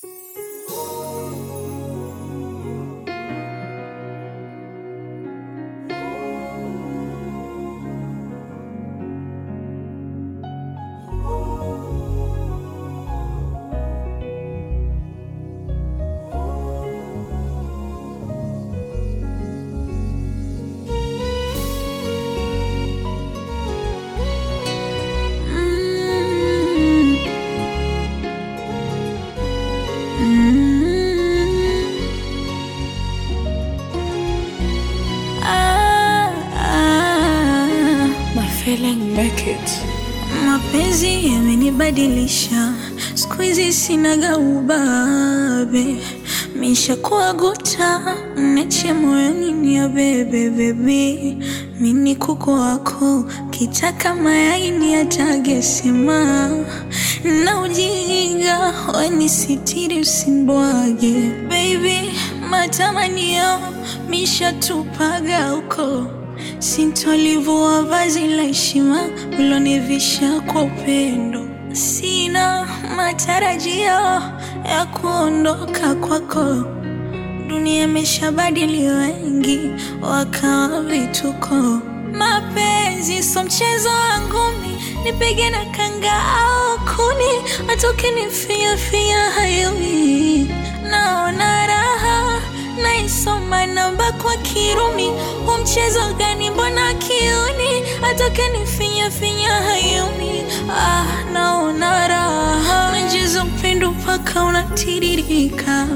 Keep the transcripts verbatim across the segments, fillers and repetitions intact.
Mapenzi yamenibadilisha, siku hizi sinaga ubabe. Mishakuwa guta, niache moyoni ni ya bebe baby. Mimi kuku wako, kitaka mayai niatage sema. Na ujinga, we nisitiri usimbwage baby. Matamanio, mishatupaga uko. Sintolivua vazi la heshima ulonivisha kwa upendo. Sina matarajio ya kuondoka kwako. Dunia imeshabadili wengi wakawa vituko. Mapenzi so mchezo wangu mi, nipige na kanga au kuni. Atoke nifia fia hayumi. Naona raha naisoma namba kwa kirumi. Umchezo gani mbona kiuni? Atoke nifinya finya hayumi. Ah, naona raha. Najizo upendo paka unatiririka.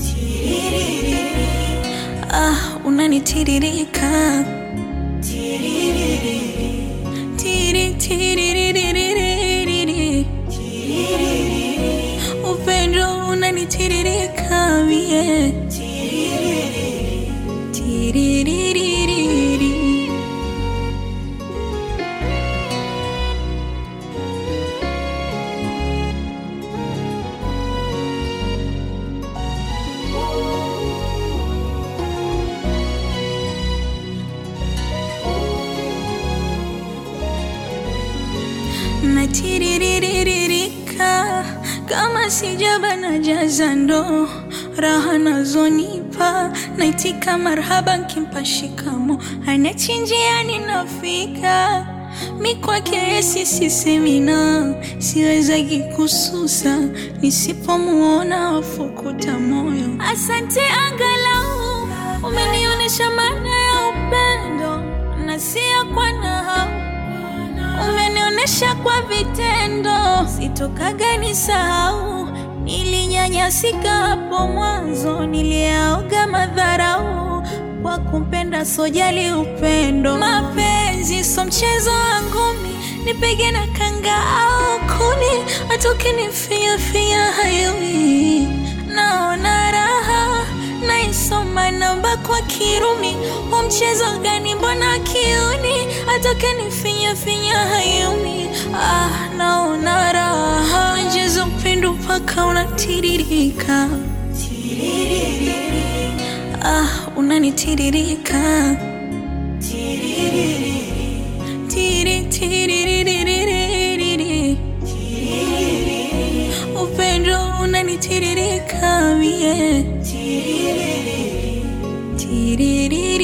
Ah, unanitiririka. Tiri tiririririririri. Upendo unanitiririka yeah. Tiririririririri. Natiriririka kama sijaba na jaza ndo. Raha nazonipa naitika marhaba nkimpa shikamo. Anachinjiani nafika mi kwake yesi sisemina. Siwezagi kususa nisipomuona wafukuta moyo. Asante angalau umenionesha maana ya upendo. Na siya kwa nahau, umenionesha kwa vitendo. Sitokaga nisahau, nilinyanyasika hapo mwanzo. Niliaoga madharau, kwa kumpenda sojali upendo. Mapenzi so mchezo wangu mi, nipige na kanga au kuni. Atoke nifia fia hayumi. Naona raha naisoma namba kwa kirumi. Umchezo gani mbona kiuni? Atoke nifinya finya hayumi. Ah, naona raha. Najizo upendo paka unatiririka. Ah, unanitiririka. Tiri tiririririririri. Upendo unanitiririka yeah. Tiriri.